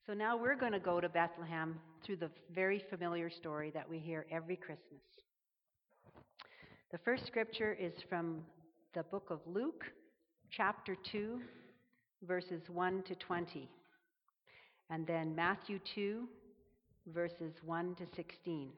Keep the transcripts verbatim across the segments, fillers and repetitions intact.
So now we're going to go to Bethlehem through the very familiar story that we hear every Christmas. The first scripture is from the book of Luke, chapter two, verses one to twenty, and then Matthew two, verses one to sixteen.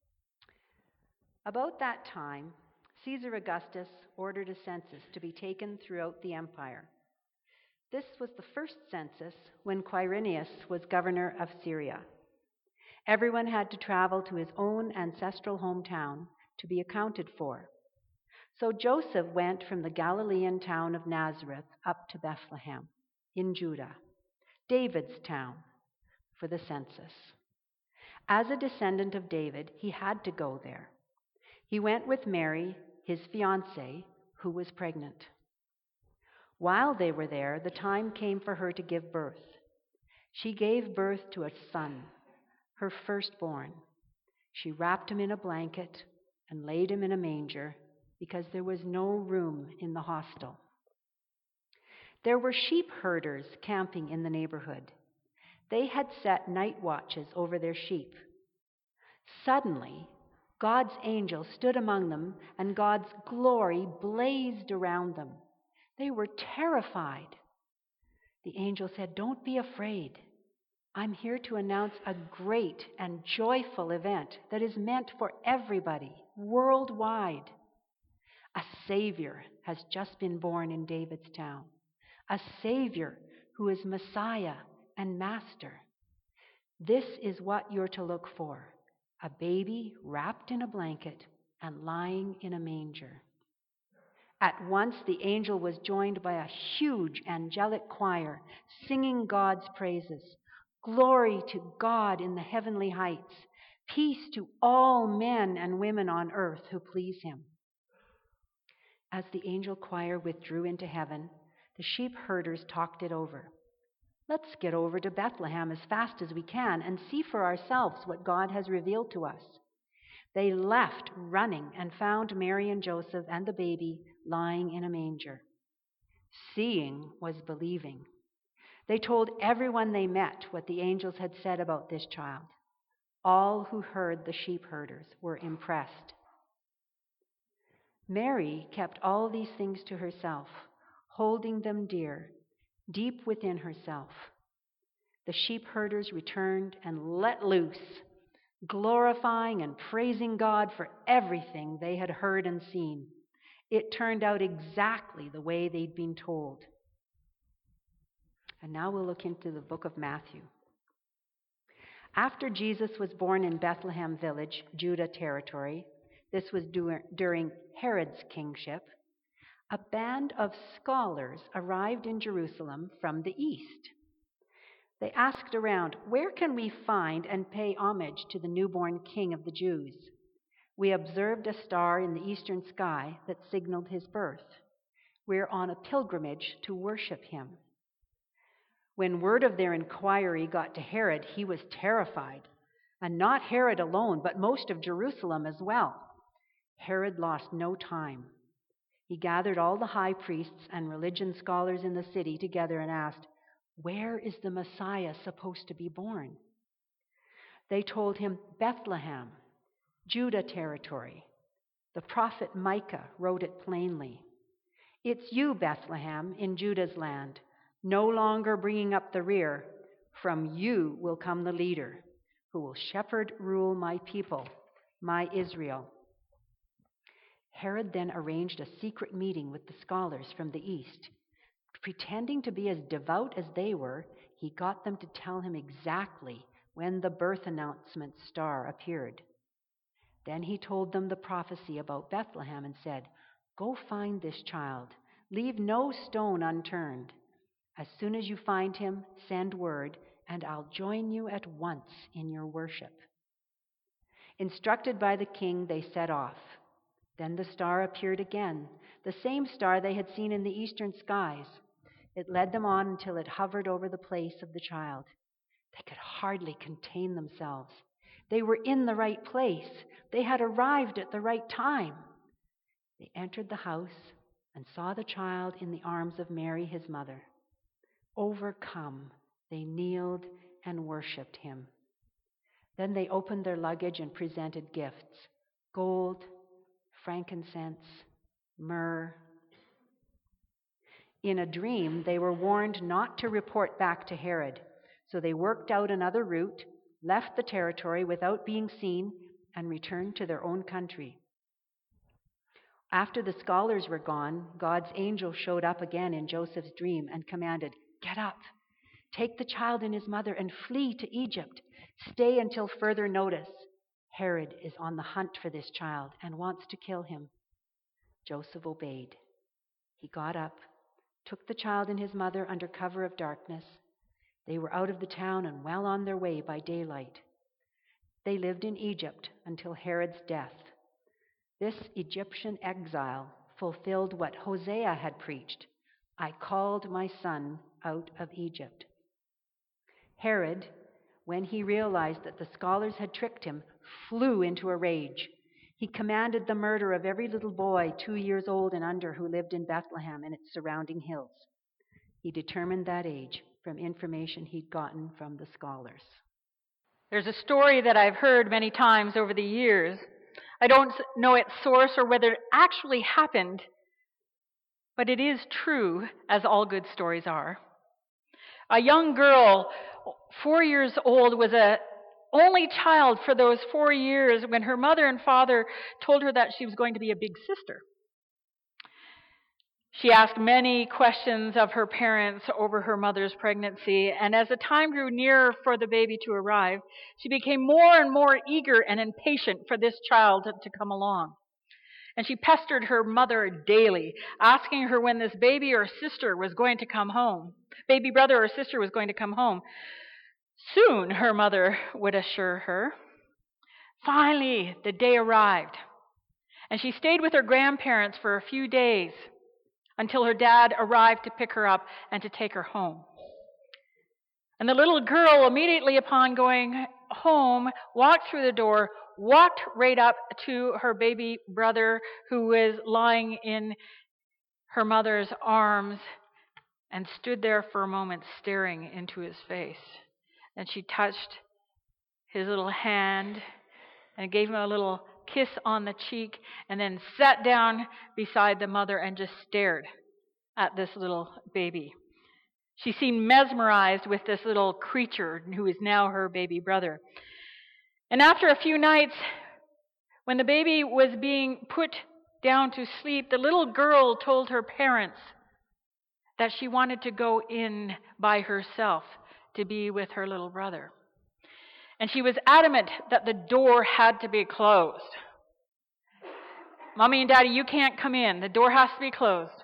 About that time, Caesar Augustus ordered a census to be taken throughout the empire. This was the first census when Quirinius was governor of Syria. Everyone had to travel to his own ancestral hometown to be accounted for. So Joseph went from the Galilean town of Nazareth up to Bethlehem in Judah, David's town, for the census. As a descendant of David, he had to go there. He went with Mary, his fiancée, who was pregnant. While they were there, the time came for her to give birth. She gave birth to a son, her firstborn. She wrapped him in a blanket and laid him in a manger because there was no room in the hostel. There were sheep herders camping in the neighborhood. They had set night watches over their sheep. Suddenly, God's angel stood among them, and God's glory blazed around them. They were terrified. The angel said, "Don't be afraid. I'm here to announce a great and joyful event that is meant for everybody, worldwide. A Savior has just been born in David's town, a Savior who is Messiah and Master. This is what you're to look for, a baby wrapped in a blanket and lying in a manger." At once the angel was joined by a huge angelic choir singing God's praises. Glory to God in the heavenly heights, peace to all men and women on earth who please him. As the angel choir withdrew into heaven, the sheep herders talked it over. Let's get over to Bethlehem as fast as we can and see for ourselves what God has revealed to us. They left running and found Mary and Joseph and the baby lying in a manger. Seeing was believing. They told everyone they met what the angels had said about this child. All who heard the sheep herders were impressed. Mary kept all these things to herself, holding them dear, deep within herself. The sheep herders returned and let loose, glorifying and praising God for everything they had heard and seen. It turned out exactly the way they'd been told. And now we'll look into the book of Matthew. After Jesus was born in Bethlehem village, Judah territory, this was during Herod's kingship, a band of scholars arrived in Jerusalem from the east. They asked around, "Where can we find and pay homage to the newborn king of the Jews? We observed a star in the eastern sky that signaled his birth. We're on a pilgrimage to worship him." When word of their inquiry got to Herod, he was terrified. And not Herod alone, but most of Jerusalem as well. Herod lost no time. He gathered all the high priests and religion scholars in the city together and asked, "Where is the Messiah supposed to be born?" They told him, "Bethlehem, Judah territory." The prophet Micah wrote it plainly. "It's you, Bethlehem, in Judah's land, no longer bringing up the rear. From you will come the leader, who will shepherd, rule my people, my Israel." Herod then arranged a secret meeting with the scholars from the east. Pretending to be as devout as they were, he got them to tell him exactly when the birth announcement star appeared. Then he told them the prophecy about Bethlehem and said, "Go find this child. Leave no stone unturned. As soon as you find him, send word, and I'll join you at once in your worship." Instructed by the king, they set off. Then the star appeared again, the same star they had seen in the eastern skies. It led them on until it hovered over the place of the child. They could hardly contain themselves. They were in the right place. They had arrived at the right time. They entered the house and saw the child in the arms of Mary, his mother. Overcome, they kneeled and worshipped him. Then they opened their luggage and presented gifts: gold, frankincense, myrrh. In a dream, they were warned not to report back to Herod, so they worked out another route, left the territory without being seen, and returned to their own country. After the scholars were gone, God's angel showed up again in Joseph's dream and commanded, "Get up, take the child and his mother and flee to Egypt. Stay until further notice. Herod is on the hunt for this child and wants to kill him." Joseph obeyed. He got up, took the child and his mother under cover of darkness. They were out of the town and well on their way by daylight. They lived in Egypt until Herod's death. This Egyptian exile fulfilled what Hosea had preached: "I called my son out of Egypt." Herod, when he realized that the scholars had tricked him, flew into a rage. He commanded the murder of every little boy two years old and under who lived in Bethlehem and its surrounding hills. He determined that age from information he'd gotten from the scholars. There's a story that I've heard many times over the years. I don't know its source or whether it actually happened, but it is true, as all good stories are. A young girl, four years old, was a only child for those four years when her mother and father told her that she was going to be a big sister. She asked many questions of her parents over her mother's pregnancy, and as the time grew nearer for the baby to arrive, she became more and more eager and impatient for this child to come along. And she pestered her mother daily, asking her when this baby or sister was going to come home. Baby brother or sister was going to come home. Soon, her mother would assure her. Finally, the day arrived, and she stayed with her grandparents for a few days until her dad arrived to pick her up and to take her home. And the little girl, immediately upon going home, walked through the door, walked right up to her baby brother who was lying in her mother's arms, and stood there for a moment staring into his face. And she touched his little hand and gave him a little kiss on the cheek, and then sat down beside the mother and just stared at this little baby. She seemed mesmerized with this little creature who is now her baby brother. And after a few nights, when the baby was being put down to sleep, the little girl told her parents that she wanted to go in by herself to be with her little brother. And she was adamant that the door had to be closed. "Mommy and Daddy, you can't come in. The door has to be closed."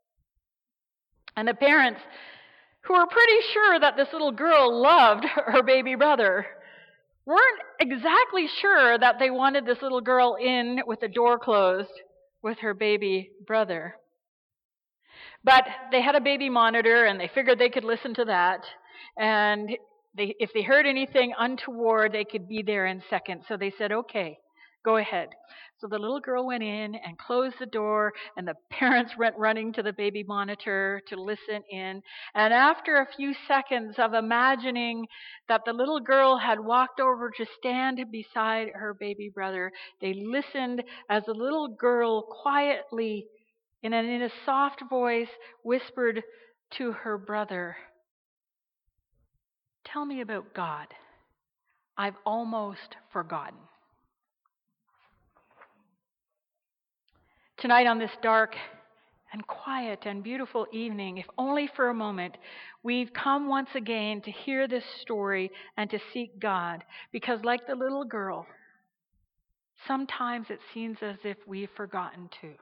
And the parents, who were pretty sure that this little girl loved her baby brother, weren't exactly sure that they wanted this little girl in with the door closed with her baby brother. But they had a baby monitor, and they figured they could listen to that. And they, if they heard anything untoward, they could be there in seconds. So they said, "Okay, go ahead." So the little girl went in and closed the door, and the parents went running to the baby monitor to listen in. And after a few seconds of imagining that the little girl had walked over to stand beside her baby brother, they listened as the little girl quietly, in a, in a soft voice, whispered to her brother, "Tell me about God. I've almost forgotten." Tonight, on this dark and quiet and beautiful evening, if only for a moment, we've come once again to hear this story and to seek God, because like the little girl, sometimes it seems as if we've forgotten too.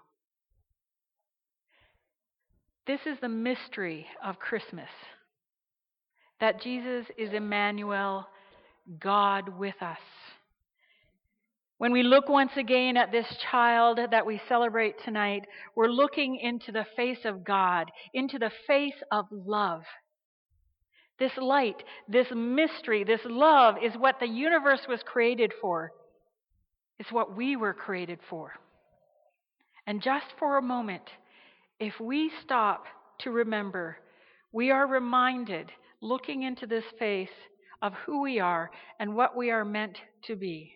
This is the mystery of Christmas, that Jesus is Emmanuel, God with us. When we look once again at this child that we celebrate tonight, we're looking into the face of God, into the face of love. This light, this mystery, this love is what the universe was created for. It's what we were created for. And just for a moment, if we stop to remember, we are reminded, looking into this face, of who we are and what we are meant to be.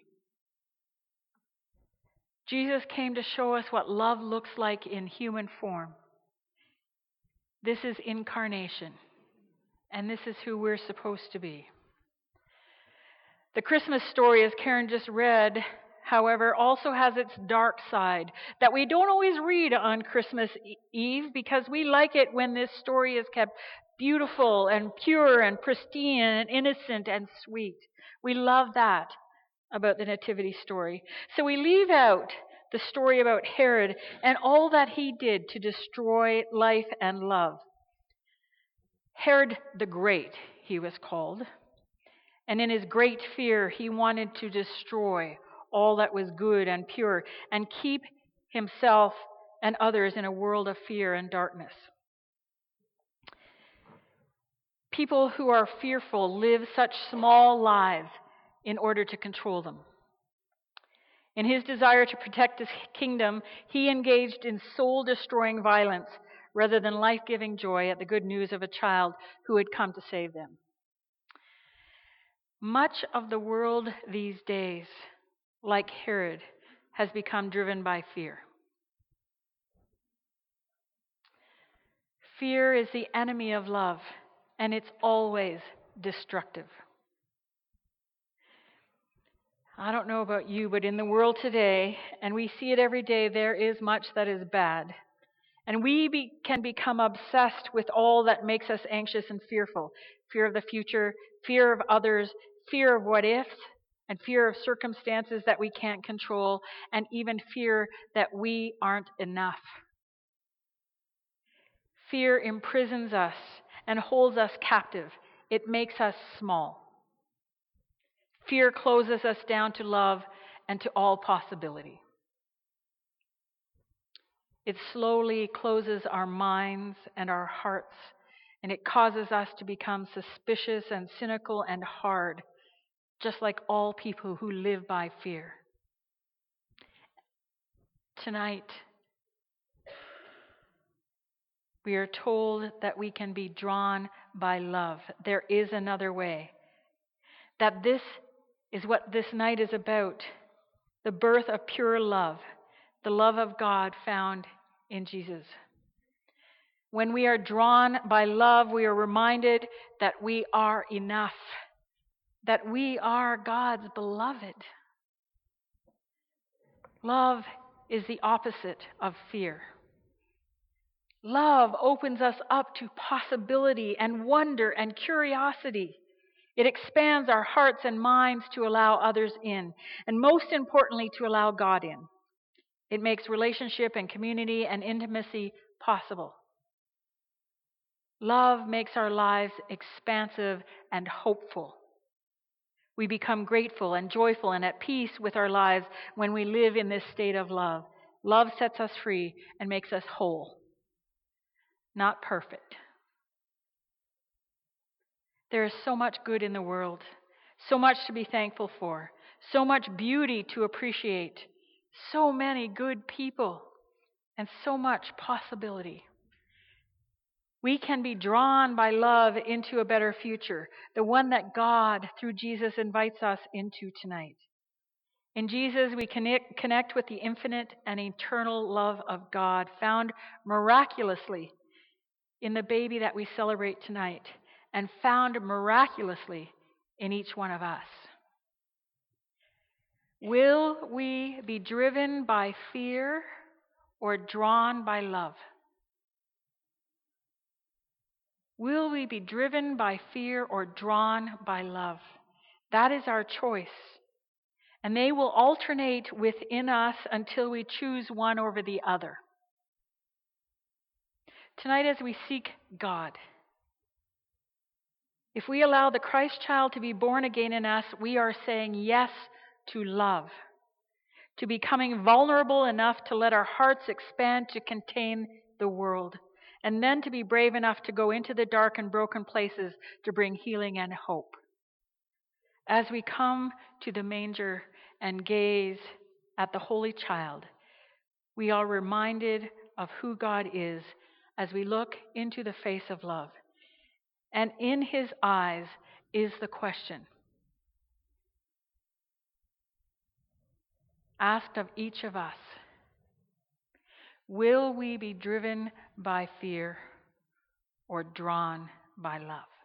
Jesus came to show us what love looks like in human form. This is incarnation, and this is who we're supposed to be. The Christmas story, as Karen just read, however, also has its dark side that we don't always read on Christmas Eve because we like it when this story is kept beautiful and pure and pristine and innocent and sweet. We love that about the Nativity story. So we leave out the story about Herod and all that he did to destroy life and love. Herod the Great, he was called. And in his great fear, he wanted to destroy all that was good and pure and keep himself and others in a world of fear and darkness. People who are fearful live such small lives in order to control them. In his desire to protect his kingdom, he engaged in soul-destroying violence rather than life-giving joy at the good news of a child who had come to save them. Much of the world these days, like Herod, has become driven by fear. Fear is the enemy of love, and it's always destructive. I don't know about you, but in the world today, and we see it every day, there is much that is bad. And we be, can become obsessed with all that makes us anxious and fearful. Fear of the future, fear of others, fear of what ifs, and fear of circumstances that we can't control, and even fear that we aren't enough. Fear imprisons us and holds us captive. It makes us small. Fear closes us down to love and to all possibility. It slowly closes our minds and our hearts, and it causes us to become suspicious and cynical and hard, just like all people who live by fear. Tonight, we are told that we can be drawn by love. There is another way. That this is what this night is about. The birth of pure love. The love of God found in Jesus. When we are drawn by love, we are reminded that we are enough. That we are God's beloved. Love is the opposite of fear. Love opens us up to possibility and wonder and curiosity. It expands our hearts and minds to allow others in, and most importantly, to allow God in. It makes relationship and community and intimacy possible. Love makes our lives expansive and hopeful. We become grateful and joyful and at peace with our lives when we live in this state of love. Love sets us free and makes us whole. Not perfect. There is so much good in the world, so much to be thankful for, so much beauty to appreciate, so many good people, and so much possibility. We can be drawn by love into a better future, the one that God, through Jesus, invites us into tonight. In Jesus, we connect, connect with the infinite and eternal love of God, found miraculously in the baby that we celebrate tonight, and found miraculously in each one of us. Will we be driven by fear or drawn by love? Will we be driven by fear or drawn by love? That is our choice. And they will alternate within us until we choose one over the other. Tonight, as we seek God, if we allow the Christ child to be born again in us, we are saying yes to love, to becoming vulnerable enough to let our hearts expand to contain the world, and then to be brave enough to go into the dark and broken places to bring healing and hope. As we come to the manger and gaze at the Holy Child, we are reminded of who God is as we look into the face of love. And in his eyes is the question asked of each of us. Will we be driven by fear or drawn by love?